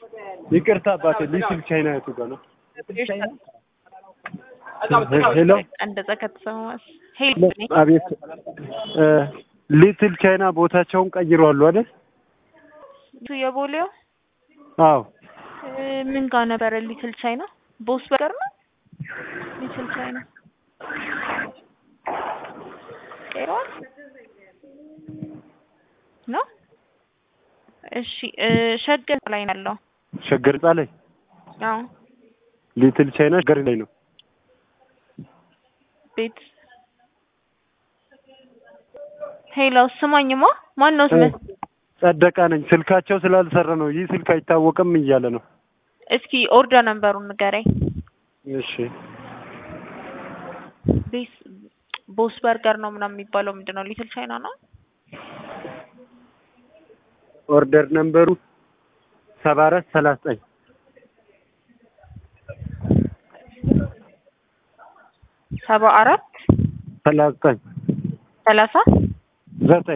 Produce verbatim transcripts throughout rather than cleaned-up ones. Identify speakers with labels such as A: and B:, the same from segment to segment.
A: ይቅርታ አባቴ ሊትል ቻይና የቱ ጋር ነው? ሄሎ
B: እንደዛ ከተሰማስ ሄሎ
A: አቤት ሊትል ቻይና ቦታቸውን ቀይረዋል አይደል?
B: ቱ የቦሌው
A: አዎ
B: ምን ጋር ነበር ሊትል ቻይና? ቦስ በርገር ነው ሊትል ቻይና ቀይረዋል ነው። እሺ ሸገር ላይ ነው ያለው።
A: ሸገር ላይ
B: አዎ
A: ሊትል ቻይና ሸገር ላይ ነው
B: ቤት። ሄሎ ስማኝማ ማን ነው ስምህ?
A: ጸደቃ ነኝ። ስልካቸው ስላልሰራ ነው ይህ ስልክ አይታወቅም እያለ ነው።
B: እስኪ ኦርደር ነምበሩን ንገረኝ።
A: እሺ
B: ቤስ ቦስ በርገር ነው ምናምን የሚባለው ምንድነው? ሊትል ቻይና ነው።
A: ኦርደር ነምበሩ ሰባ አራት ሰላሳ ዘጠኝ
B: ሰባ አራት
A: ሰላሳ ዘጠኝ
B: ሰላሳ
A: ዘጠኝ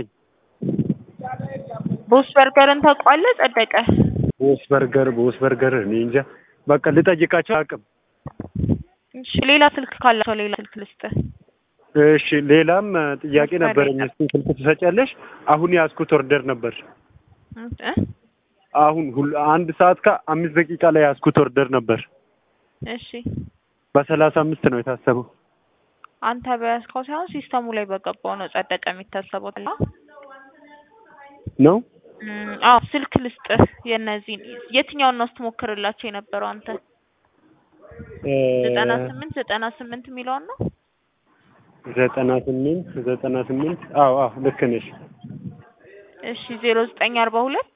B: ቦስ በርገርን ታውቀዋለህ ጸደቀ?
A: ቦስ በርገር ቦስ በርገር እኔ እንጃ በቃ ልጠይቃቸው አቅም።
B: እሺ ሌላ ስልክ ካላቸው ሌላ ስልክ ልስጥህ።
A: እሺ ሌላም ጥያቄ ነበረኝ። እስኪ ስልክ ትሰጫለሽ? አሁን ያስኩት ኦርደር ነበር
B: እ
A: አሁን አንድ ሰዓት ከአምስት ደቂቃ ላይ ያስኩት ኦርደር ነበር።
B: እሺ
A: በሰላሳ አምስት ነው የታሰበው።
B: አንተ በያዝከው ሳይሆን ሲስተሙ ላይ በገባው ነው ጸደቀ የሚታሰበው
A: ነው።
B: አዎ ስልክ ልስጥህ። የነዚህን የትኛውን ነው ስትሞክርላቸው የነበረው አንተ? ዘጠና ስምንት ዘጠና ስምንት የሚለውን ነው።
A: ዘጠና ስምንት ዘጠና ስምንት አዎ አዎ ልክ ነሽ።
B: እሺ ዜሮ ዘጠኝ አርባ ሁለት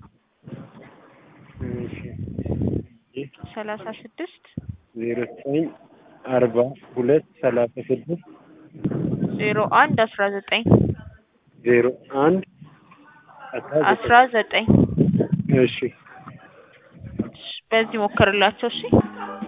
A: እሺ
B: ሰላሳ ስድስት
A: ዜሮ ዘጠኝ አርባ ሁለት ሰላሳ ስድስት
B: ዜሮ አንድ አስራ ዘጠኝ
A: ዜሮ አንድ
B: አስራ ዘጠኝ
A: እሺ
B: በዚህ ሞክርላቸው። እሺ